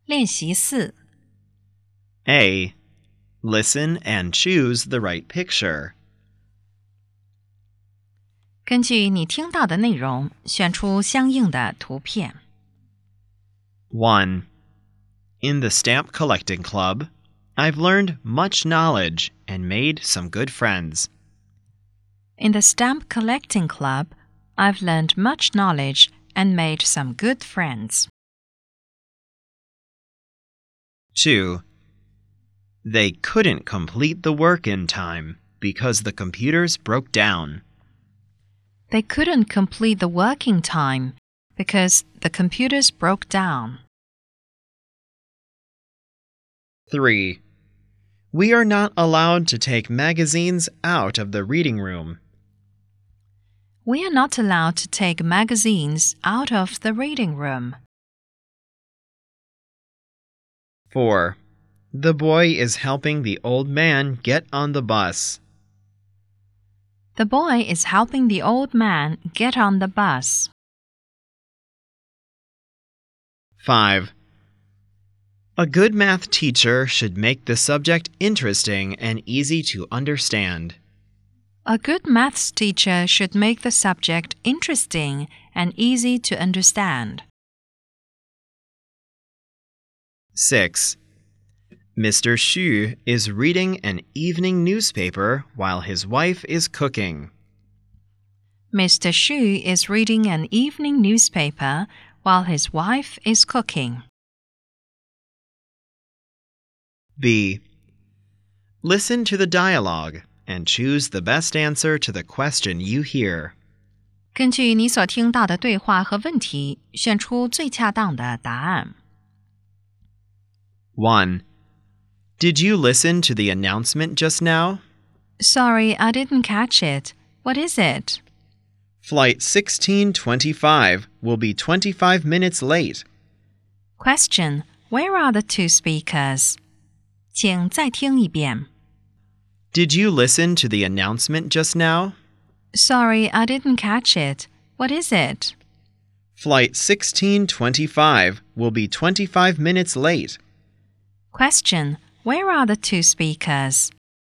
练习4 A. Listen and choose the right picture. 根据你听到的内容，选出相应的图片。 1. In the stamp collecting club, I've learned much knowledge and made some good friends. In the stamp collecting club, I've learned much knowledge and made some good friends. 2. They couldn't complete the work in time because the computers broke down. They couldn't complete the working time because the computers broke down. 3. We are not allowed to take magazines out of the reading room. We are not allowed to take magazines out of the reading room. 4. The boy is helping the old man get on the bus. The boy is helping the old man get on the bus. 5. A good math teacher should make the subject interesting and easy to understand. A good maths teacher should make the subject interesting and easy to understand. 6. Mr. Xu is reading an evening newspaper while his wife is cooking. Mr. Xu is reading an evening newspaper while his wife is cooking. B. Listen to the dialogue and choose the best answer to the question you hear. 根据你所听到的对话和问题，选出最恰当的答案。 1. Did you listen to the announcement just now? Sorry, I didn't catch it. What is it? Flight 1625 will be 25 minutes late. Question: Where are the two speakers? 请再听一遍。 Did you listen to the announcement just now? Sorry, I didn't catch it. What is it? Flight 1625 will be 25 minutes late. Question: Where are the two speakers?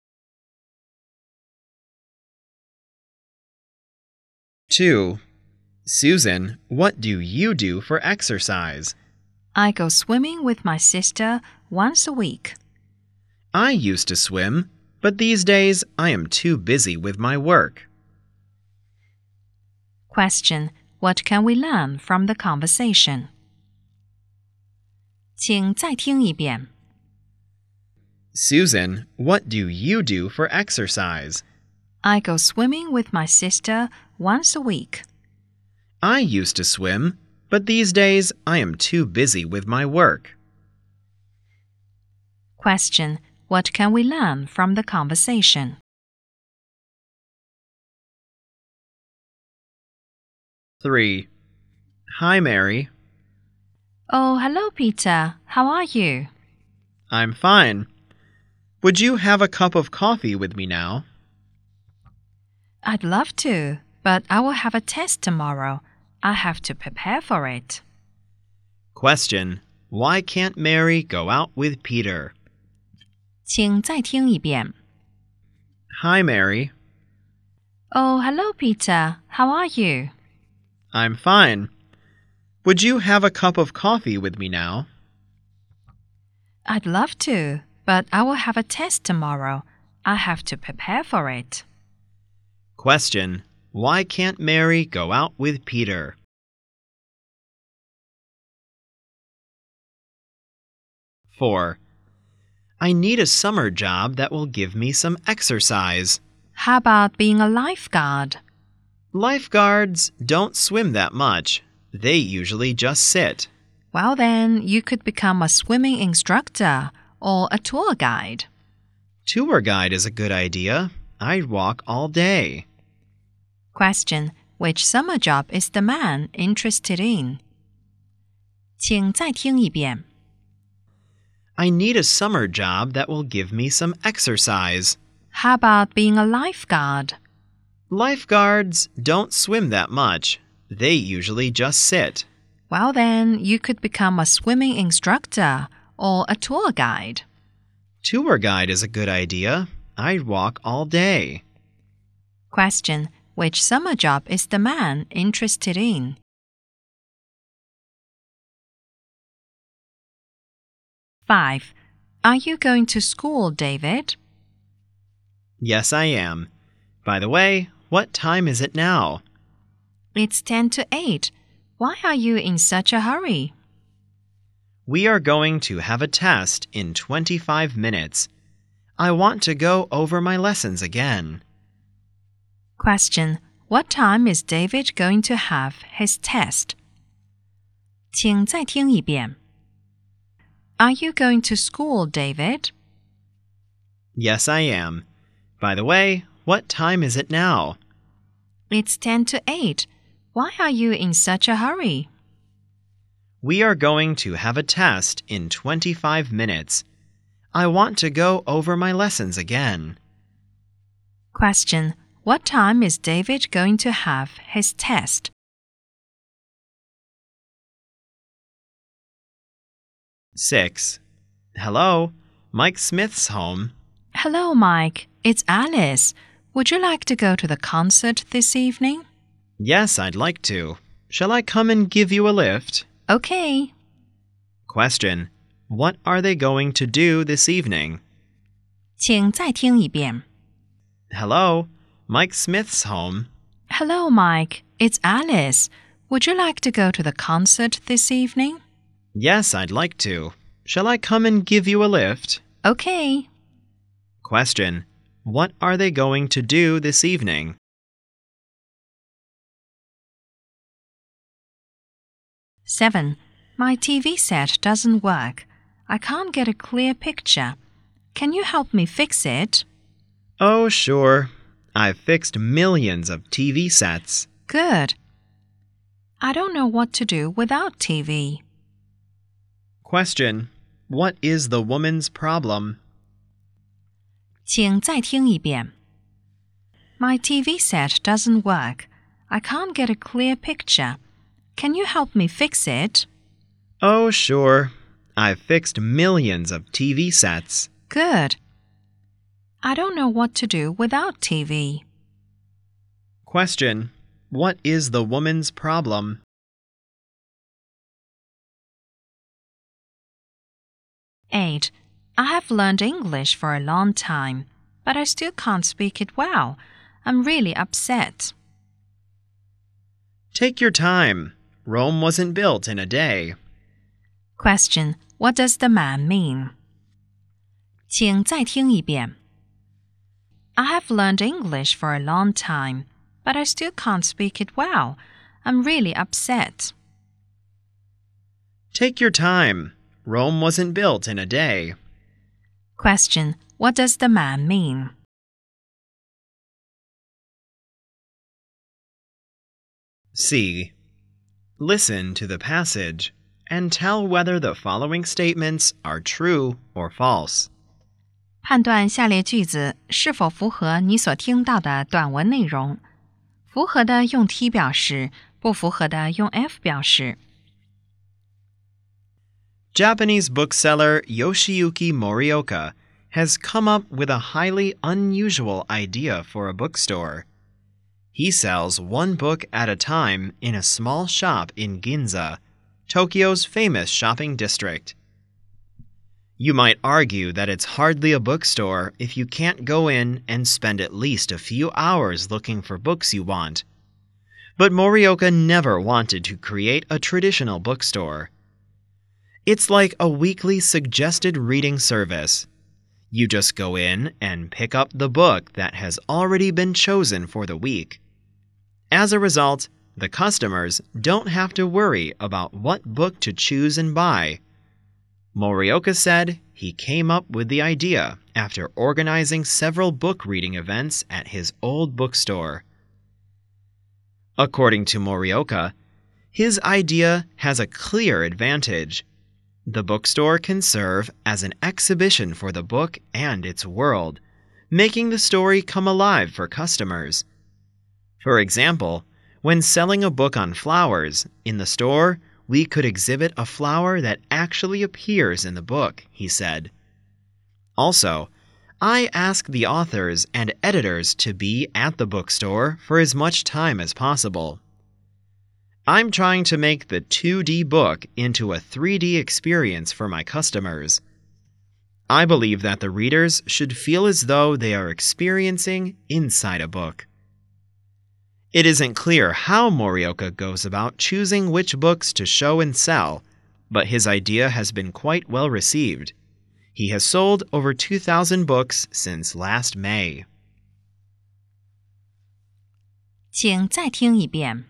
2. Susan, what do you do for exercise? I go swimming with my sister once a week. I used to swim, but these days I am too busy with my work. Question: What can we learn from the conversation? 请再听一遍。 Susan, what do you do for exercise? I go swimming with my sister once a week. I used to swim, but these days I am too busy with my work. Question: What can we learn from the conversation? 3. Hi, Mary. Oh, hello, Peter. How are you? I'm fine. Would you have a cup of coffee with me now? I'd love to, but I will have a test tomorrow. I have to prepare for it. Question: Why can't Mary go out with Peter? 请再听一遍。 Hi, Mary. Oh, hello, Peter. How are you? I'm fine. Would you have a cup of coffee with me now? I'd love to, but I will have a test tomorrow. I have to prepare for it. Question: Why can't Mary go out with Peter? 4. I need a summer job that will give me some exercise. How about being a lifeguard? Lifeguards don't swim that much. They usually just sit. Well, then, you could become a swimming instructor or a tour guide. Tour guide is a good idea. I'd walk all day. Question: Which summer job is the man interested in? 请再听一遍。 I need a summer job that will give me some exercise. How about being a lifeguard? Lifeguards don't swim that much. They usually just sit. Well, then, you could become a swimming instructor or a tour guide. Tour guide is a good idea. I'd walk all day. Question: which summer job is the man interested in? Five. Are you going to school, David? Yes, I am. By the way, what time is it now? It's 10 to 8. Why are you in such a hurry? We are going to have a test in 25 minutes. I want to go over my lessons again. Question: what time is David going to have his test? 请再听一遍. Are you going to school, David? Yes, I am. By the way, what time is it now? It's 10 to 8. Why are you in such a hurry? We are going to have a test in 25 minutes. I want to go over my lessons again. Question: what time is David going to have his test? 6. Hello, Mike Smith's home. Hello, Mike. It's Alice. Would you like to go to the concert this evening? Yes, I'd like to. Shall I come and give you a lift? Okay. Question: what are they going to do this evening? 请再听一遍. Hello, Mike Smith's home. Hello, Mike. It's Alice. Would you like to go to the concert this evening? Yes, I'd like to. Shall I come and give you a lift? Okay. Question: what are they going to do this evening? 7. My TV set doesn't work. I can't get a clear picture. Can you help me fix it? Oh, sure. I've fixed millions of TV sets. Good. I don't know what to do without TV. Question: what is the woman's problem? 请再听一遍. My TV set doesn't work. I can't get a clear picture. Can you help me fix it? Oh, sure. I've fixed millions of TV sets. Good. I don't know what to do without TV. Question: what is the woman's problem? 8. I have learned English for a long time, but I still can't speak it well. I'm really upset. Take your time. Rome wasn't built in a day. Question: what does the man mean? 请再听一遍. I have learned English for a long time, but I still can't speak it well. I'm really upset. Take your time. Rome wasn't built in a day. Question: what does the man mean? C. Listen to the passage and tell whether the following statements are true or false. 判断下列句子是否符合你所听到的短文内容。符合的用 T 表示，不符合的用 F 表示。 Japanese bookseller Yoshiyuki Morioka has come up with a highly unusual idea for a bookstore. He sells one book at a time in a small shop in Ginza, Tokyo's famous shopping district. You might argue that it's hardly a bookstore if you can't go in and spend at least a few hours looking for books you want. But Morioka never wanted to create a traditional bookstore. It's like a weekly suggested reading service. You just go in and pick up the book that has already been chosen for the week. As a result, the customers don't have to worry about what book to choose and buy. Morioka said he came up with the idea after organizing several book reading events at his old bookstore. According to Morioka, his idea has a clear advantage. The bookstore can serve as an exhibition for the book and its world, making the story come alive for customers. For example, when selling a book on flowers, in the store, we could exhibit a flower that actually appears in the book, he said. Also, I ask the authors and editors to be at the bookstore for as much time as possible. I'm trying to make the 2D book into a 3D experience for my customers. I believe that the readers should feel as though they are experiencing inside a book. It isn't clear how Morioka goes about choosing which books to show and sell, but his idea has been quite well received. He has sold over 2,000 books since last May. 请再听一遍。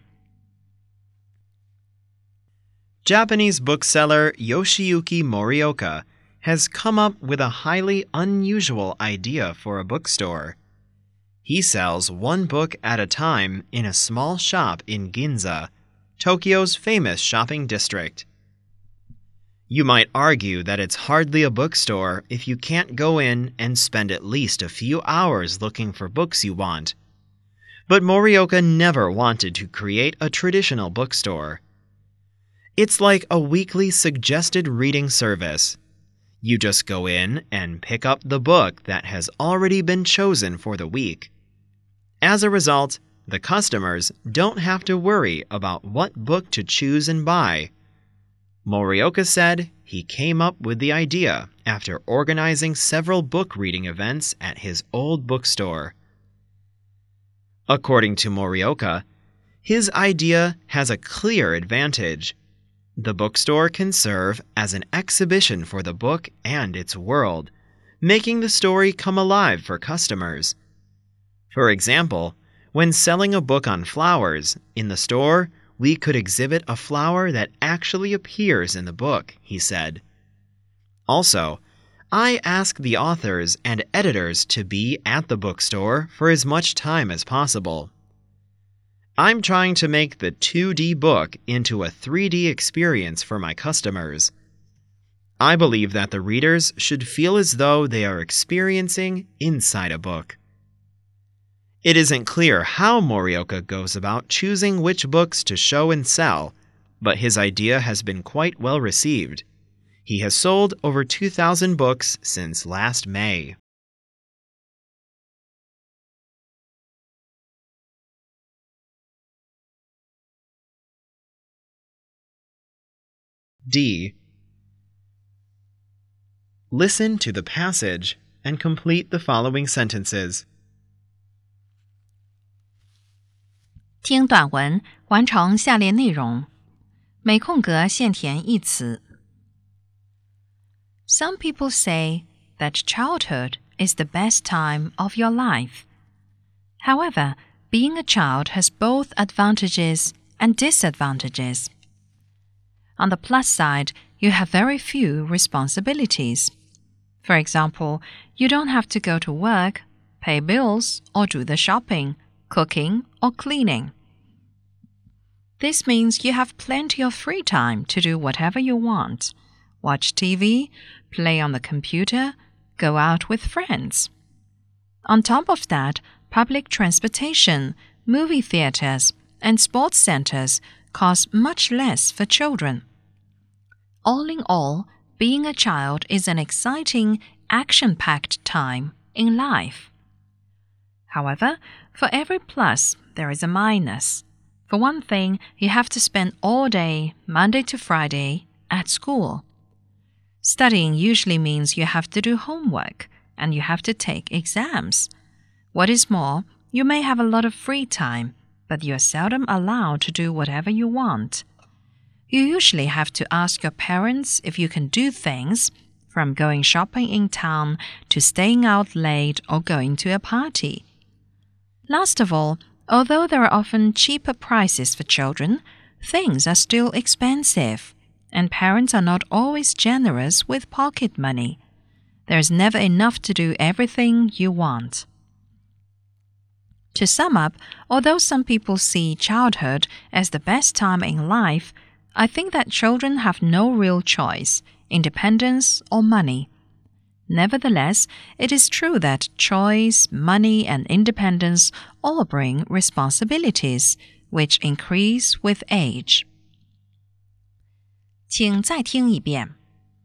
Japanese bookseller Yoshiyuki Morioka has come up with a highly unusual idea for a bookstore. He sells one book at a time in a small shop in Ginza, Tokyo's famous shopping district. You might argue that it's hardly a bookstore if you can't go in and spend at least a few hours looking for books you want. But Morioka never wanted to create a traditional bookstore. It's like a weekly suggested reading service. You just go in and pick up the book that has already been chosen for the week. As a result, the customers don't have to worry about what book to choose and buy. Morioka said he came up with the idea after organizing several book reading events at his old bookstore. According to Morioka, his idea has a clear advantage. The bookstore can serve as an exhibition for the book and its world, making the story come alive for customers. For example, when selling a book on flowers, in the store, we could exhibit a flower that actually appears in the book, he said. Also, I ask the authors and editors to be at the bookstore for as much time as possible. I'm trying to make the 2D book into a 3D experience for my customers. I believe that the readers should feel as though they are experiencing inside a book. It isn't clear how Morioka goes about choosing which books to show and sell, but his idea has been quite well received. He has sold over 2,000 books since last May. D. Listen to the passage and complete the following sentences. 听短文，完成下列内容。每空格现填一词。Some people say that childhood is the best time of your life. However, being a child has both advantages and disadvantages. On the plus side, you have very few responsibilities. For example, you don't have to go to work, pay bills, or do the shopping, cooking, or cleaning. This means you have plenty of free time to do whatever you want. Watch TV, play on the computer, go out with friends. On top of that, public transportation, movie theaters, and sports centers cost much less for children. All in all, being a child is an exciting, action-packed time in life. However, for every plus, there is a minus. For one thing, you have to spend all day, Monday to Friday, at school. Studying usually means you have to do homework and you have to take exams. What is more, you may have a lot of free time, but you are seldom allowed to do whatever you want. You usually have to ask your parents if you can do things, from going shopping in town to staying out late or going to a party. Last of all, although there are often cheaper prices for children, things are still expensive, and parents are not always generous with pocket money. There is never enough to do everything you want. To sum up, although some people see childhood as the best time in life, I think that children have no real choice, independence, or money. Nevertheless, it is true that choice, money, and independence all bring responsibilities, which increase with age. 请再听一遍.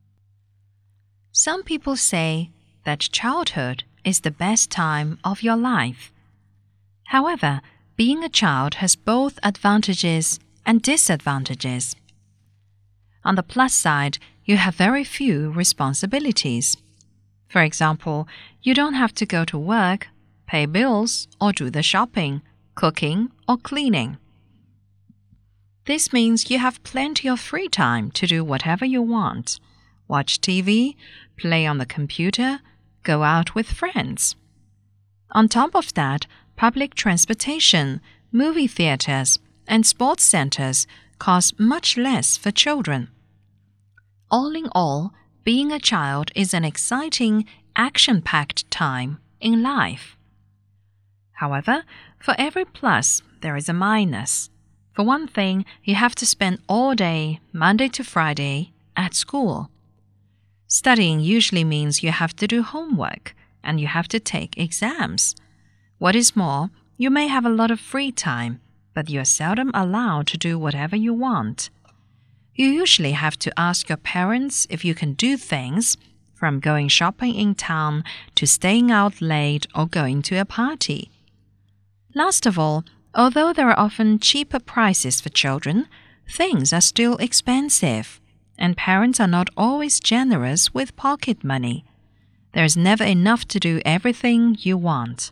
Some people say that childhood is the best time of your life. However, being a child has both advantages and disadvantages. On the plus side, you have very few responsibilities. For example, you don't have to go to work, pay bills, or do the shopping, cooking, or cleaning. This means you have plenty of free time to do whatever you want. Watch TV, play on the computer, go out with friends. On top of that, public transportation, movie theaters, and sports centers cost much less for children. All in all, being a child is an exciting, action-packed time in life. However, for every plus, there is a minus. For one thing, you have to spend all day, Monday to Friday, at school. Studying usually means you have to do homework and you have to take exams. What is more, you may have a lot of free time, but you are seldom allowed to do whatever you want. You usually have to ask your parents if you can do things, from going shopping in town to staying out late or going to a party. Last of all, although there are often cheaper prices for children, things are still expensive, and parents are not always generous with pocket money. There is never enough to do everything you want.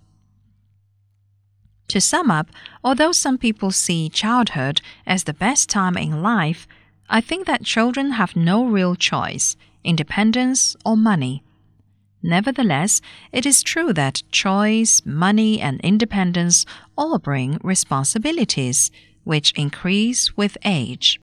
To sum up, although some people see childhood as the best time in life, I think that children have no real choice, independence, or money. Nevertheless, it is true that choice, money, and independence all bring responsibilities, which increase with age.